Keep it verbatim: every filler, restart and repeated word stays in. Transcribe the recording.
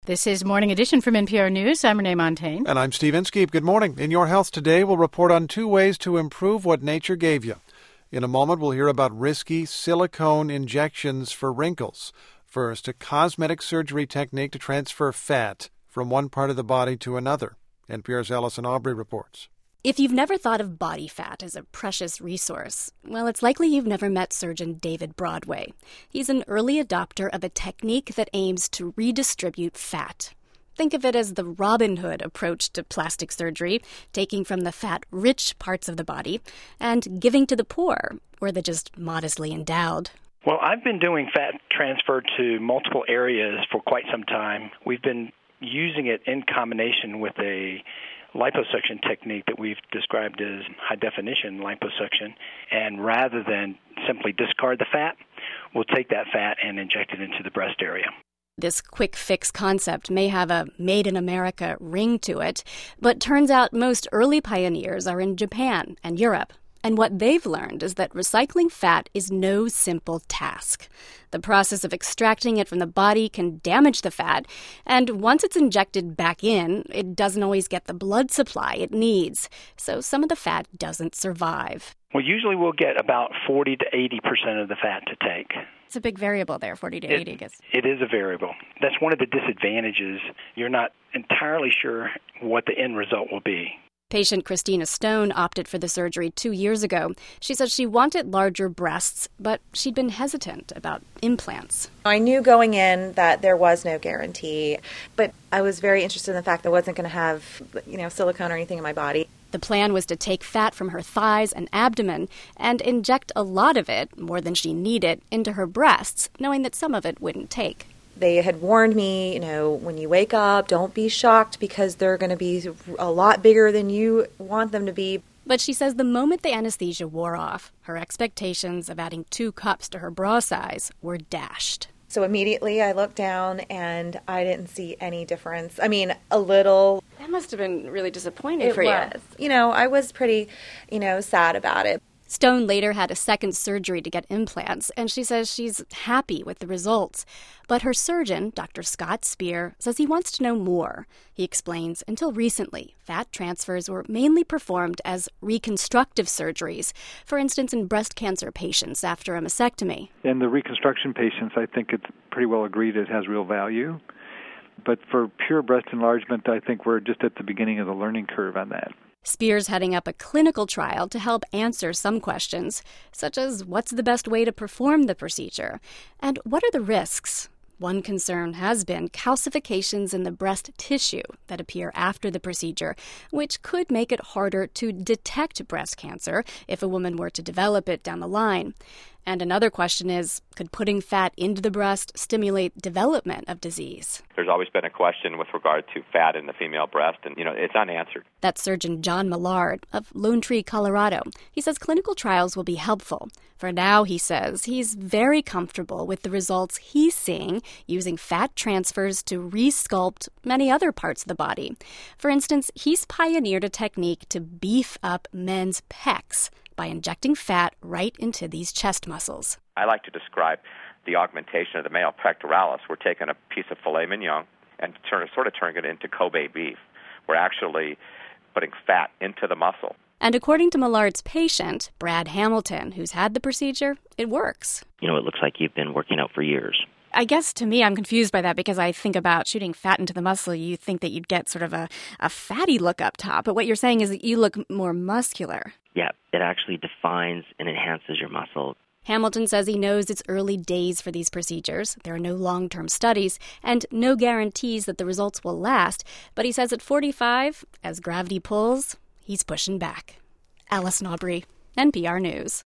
This is Morning Edition from N P R News. I'm Renee Montaigne. And I'm Steve Inskeep. Good morning. In Your Health Today, we'll report on two ways to improve what nature gave you. In a moment, we'll hear about risky silicone injections for wrinkles. First, a cosmetic surgery technique to transfer fat from one part of the body to another. N P R's Allison Aubrey reports. If you've never thought of body fat as a precious resource, well, it's likely you've never met surgeon David Broadway. He's an early adopter of a technique that aims to redistribute fat. Think of it as the Robin Hood approach to plastic surgery, taking from the fat-rich parts of the body and giving to the poor, or the just modestly endowed. Well, I've been doing fat transfer to multiple areas for quite some time. We've been using it in combination with a liposuction technique that we've described as high-definition liposuction. And rather than simply discard the fat, we'll take that fat and inject it into the breast area. This quick fix concept may have a made in America ring to it, but turns out most early pioneers are in Japan and Europe. And what they've learned is that recycling fat is no simple task. The process of extracting it from the body can damage the fat, and once it's injected back in, it doesn't always get the blood supply it needs, so some of the fat doesn't survive. Well, usually we'll get about forty to eighty percent of the fat to take. It's a big variable there, forty to eighty, I guess. It is a variable. That's one of the disadvantages. You're not entirely sure what the end result will be. Patient Christina Stone opted for the surgery two years ago. She says she wanted larger breasts, but she'd been hesitant about implants. I knew going in that there was no guarantee, but I was very interested in the fact that I wasn't going to have, you know, silicone or anything in my body. The plan was to take fat from her thighs and abdomen and inject a lot of it, more than she needed, into her breasts, knowing that some of it wouldn't take. They had warned me, you know, when you wake up, don't be shocked because they're going to be a lot bigger than you want them to be. But she says the moment the anesthesia wore off, her expectations of adding two cups to her bra size were dashed. So immediately I looked down and I didn't see any difference. I mean, a little. That must have been really disappointing It for you. was. You know, I was pretty, you know, sad about it. Stone later had a second surgery to get implants, and she says she's happy with the results. But her surgeon, Doctor Scott Spear, says he wants to know more. He explains, until recently, fat transfers were mainly performed as reconstructive surgeries, for instance, in breast cancer patients after a mastectomy. In the reconstruction patients, I think it's pretty well agreed it has real value. But for pure breast enlargement, I think we're just at the beginning of the learning curve on that. Spear's heading up a clinical trial to help answer some questions, such as what's the best way to perform the procedure, and what are the risks? One concern has been calcifications in the breast tissue that appear after the procedure, which could make it harder to detect breast cancer if a woman were to develop it down the line. And another question is, could putting fat into the breast stimulate development of disease? There's always been a question with regard to fat in the female breast, and, you know, it's unanswered. That's Surgeon John Millard of Lone Tree, Colorado. He says clinical trials will be helpful. For now, he says, he's very comfortable with the results he's seeing using fat transfers to resculpt many other parts of the body. For instance, he's pioneered a technique to beef up men's pecs by injecting fat right into these chest muscles. I like to describe the augmentation of the male pectoralis. We're taking a piece of filet mignon and turn, sort of turning it into Kobe beef. We're actually putting fat into the muscle. And according to Millard's patient, Brad Hamilton, who's had the procedure, it works. You know, it looks like you've been working out for years. I guess to me, I'm confused by that because I think about shooting fat into the muscle. You think that you'd get sort of a, a fatty look up top. But what you're saying is that you look more muscular. Yeah, it actually defines and enhances your muscle. Hamilton says he knows it's early days for these procedures. There are no long-term studies and no guarantees that the results will last. But he says at forty-five, as gravity pulls, he's pushing back. Allison Aubrey, N P R News.